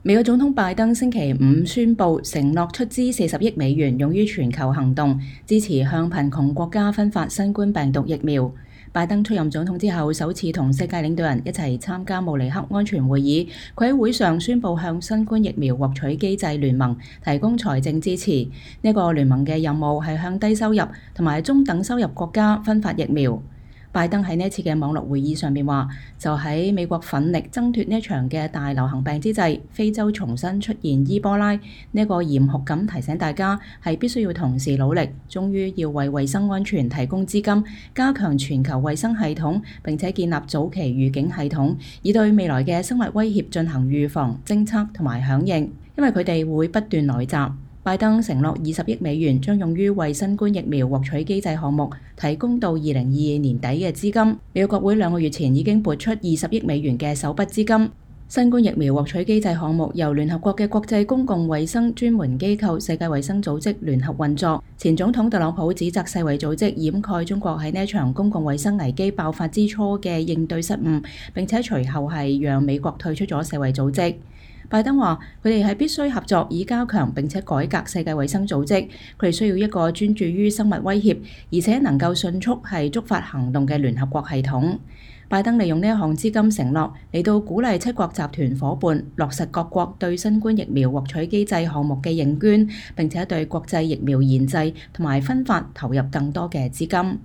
美國總統拜登星期五宣布承諾出資40億美元用於全球行動，支持向貧窮國家分發新冠病毒疫苗。拜登出任總統之後，首次同世界領導人一齊參加慕尼黑安全會議。佢喺會上宣布向新冠疫苗獲取機制聯盟提供財政支持。呢個聯盟嘅任務係向低收入同埋中等收入國家分發疫苗。拜登喺呢一次嘅網絡會議上面話，就喺美國奮力掙脫呢一場嘅大流行病之際，非洲重新出現伊波拉，呢個嚴酷咁提醒大家係必須要同時努力，終於要為衛生安全提供資金，加強全球衛生系統，並且建立早期預警系統，以對未來嘅生物威脅進行預防、偵測同埋響應，因為佢哋會不斷來襲。拜登承諾20億美元將用於為新冠疫苗獲取機制項目提供到2022年底嘅資金。美國國會2個月前已經撥出20億美元嘅首筆資金。新冠疫苗獲取機制項目由聯合國嘅國際公共衛生專門機構世界衛生組織聯合運作。前總統特朗普指責世衛組織掩蓋中國喺呢場公共衛生危機爆發之初嘅應對失誤，並且隨後係讓美國退出咗世衛組織。拜登話：佢哋係必須合作，以加強並且改革世界衛生組織。佢哋需要一個專注於生物威脅，而且能夠迅速係觸發行動嘅聯合國系統。拜登利用呢一項資金承諾嚟到鼓勵七國集團夥伴落實各國對新冠疫苗獲取機制項目嘅認捐，並且對國際疫苗研製同埋分發投入更多嘅資金。